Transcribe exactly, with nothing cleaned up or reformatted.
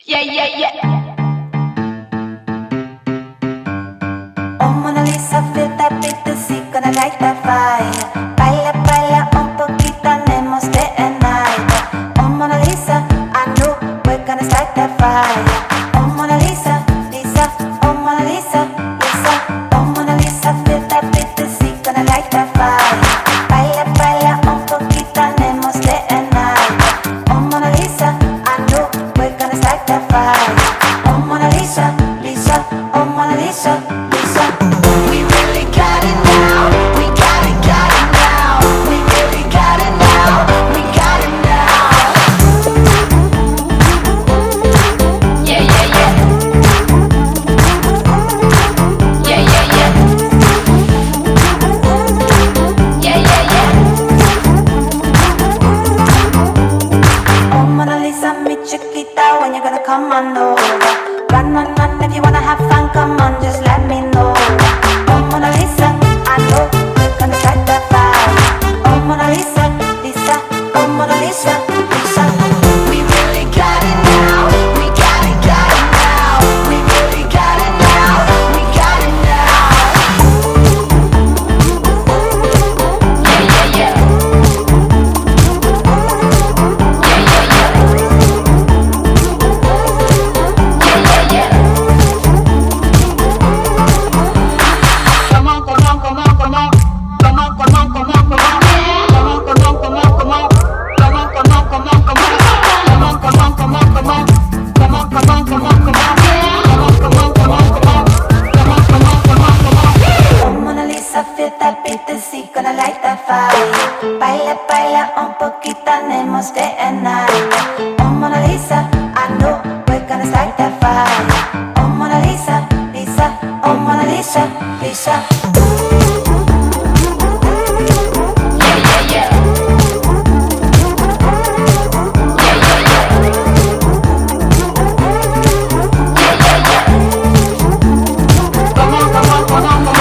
Yeah, yeah, yeah. Oh Mona Lisa, feel that beat, the sea gonna light that fire. Baila, baila un poquito, andemos day and night. Oh Mona Lisa, I know we're gonna start that fire. Oh Mona Lisa, Lisa, oh Mona Lisa, Lisa. Oh Mona Lisa, feel that beat, the sea gonna light that fire. Baila, baila un poquito, andemos day and night. Oh Mona Lisa, I know we're gonna start that fire. Oh Mona Lisa, Lisa, oh Mona Lisa, Lisa. We really got it now. We got it, got it now. We really got it now. We got it now. Yeah, yeah, yeah. Yeah, yeah, yeah. Yeah, yeah, yeah. Oh Mona Lisa, mi chiquita, when you gonna come on over? Run, run, run, if you wanna have fun, come on, just let me know. Oh Mona Lisa, I know we're gonna start that fire. Oh Mona Lisa, Lisa, oh Mona Lisa, Lisa. We really got it now. We got it, got it now. We really got it now. We got it now. Yeah, yeah, yeah. Yeah, yeah, yeah. Yeah, yeah, yeah. Come on, come on, come on, come on. Come on, come on, come on, come on. Come on, come on, come on, come on. Come on, come on, come on, come on. Come on, come on, come on, come on. Come on, come on, come on, come on. Come on, come on, come on, come on. Come on, come on, come on, come on. Oh Mona Lisa, feel that beat, the sea gonna light that fire. Baila, baila un poquito, andemos day and night. Oh Mona Lisa, I know we're gonna start that fire. Oh Mona Lisa, Lisa, oh Mona Lisa, Lisa. Yeah, yeah, yeah. Yeah, yeah, yeah. Yeah, yeah, yeah. Come on, come on, come on, come on.